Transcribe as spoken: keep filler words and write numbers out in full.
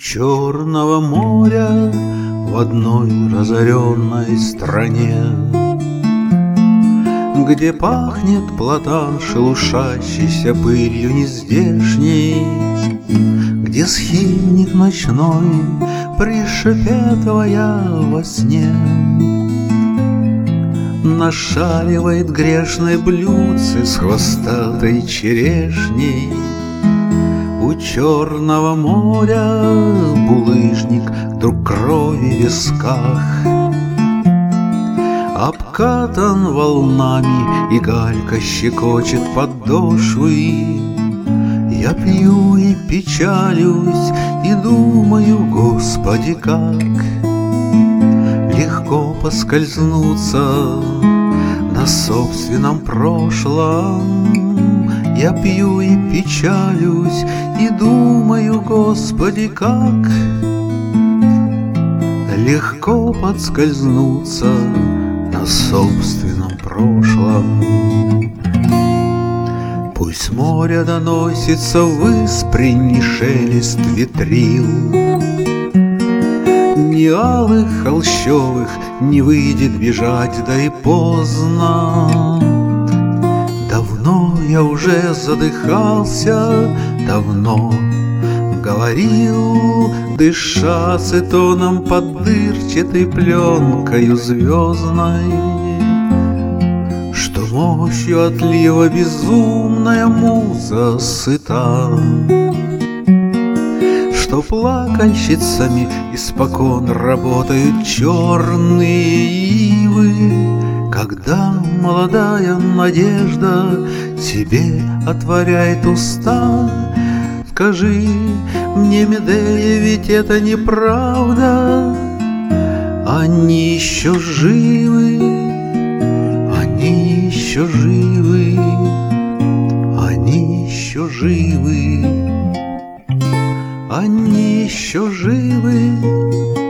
Черного моря в одной разоренной стране, где пахнет платан, шелушащийся пылью нездешней, где схимник ночной пришепетывая во сне нашаривает грешной блюдце с хвостатой черешней. У Черного моря булыжник вдруг крови в висках, обкатан волнами, и галька щекочет подошвы. Я пью и печалюсь, и думаю, Господи, как легко поскользнуться на собственном прошлом. Я пью и печалюсь, и думаю, Господи, как легко подскользнуться на собственном прошлом. Пусть море доносится ввысь пряний шелест ветрил, ни алых холщовых не выйдет бежать, да и поздно. Давно я уже задыхался, давно говорил, дыша цетоном под дырчатой пленкою звездной, что мощью отлива безумная муза сыта, что плакальщицами испокон работают черные ивы. Когда молодая надежда тебе отворяет уста, скажи мне, Медея, ведь это неправда. Они еще живы, они еще живы, они еще живы, они еще живы.